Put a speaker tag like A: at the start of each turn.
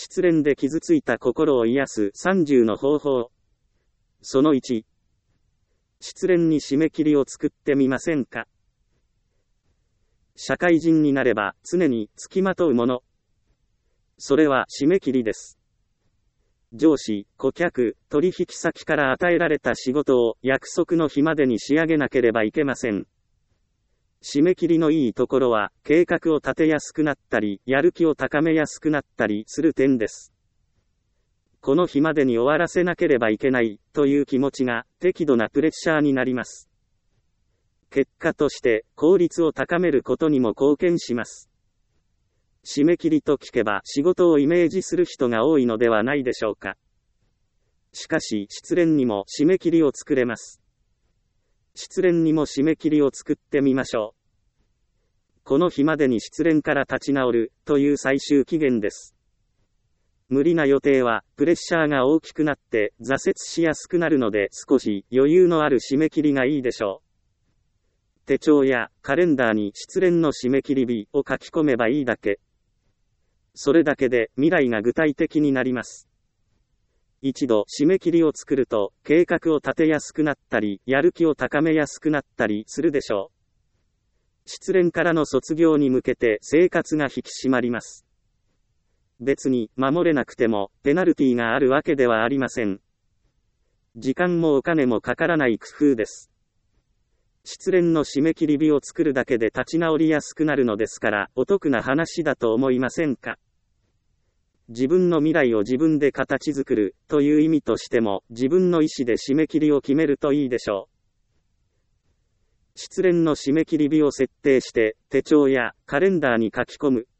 A: 失恋で傷ついた心を癒す30の方法。その1。失恋に締め切りを作ってみませんか。社会人になれば常につきまとうもの。それは締め切りです。上司、顧客、取引先から与えられた仕事を約束の日までに仕上げなければいけません。締め切りのいいところは、計画を立てやすくなったり、やる気を高めやすくなったりする点です。この日までに終わらせなければいけない、という気持ちが、適度なプレッシャーになります。結果として、効率を高めることにも貢献します。締め切りと聞けば、仕事をイメージする人が多いのではないでしょうか。しかし、失恋にも締め切りを作れます。失恋にも締め切りを作ってみましょう。この日までに失恋から立ち直る、という最終期限です。無理な予定は、プレッシャーが大きくなって、挫折しやすくなるので少し余裕のある締め切りがいいでしょう。手帳やカレンダーに失恋の締め切り日を書き込めばいいだけ。それだけで未来が具体的になります。一度締め切りを作ると、計画を立てやすくなったり、やる気を高めやすくなったりするでしょう。失恋からの卒業に向けて生活が引き締まります。別に守れなくてもペナルティがあるわけではありません。時間もお金もかからない工夫です。失恋の締め切り日を作るだけで立ち直りやすくなるのですから、お得な話だと思いませんか。自分の未来を自分で形作るという意味としても、自分の意思で締め切りを決めるといいでしょう。失恋の締め切り日を設定して、手帳やカレンダーに書き込む。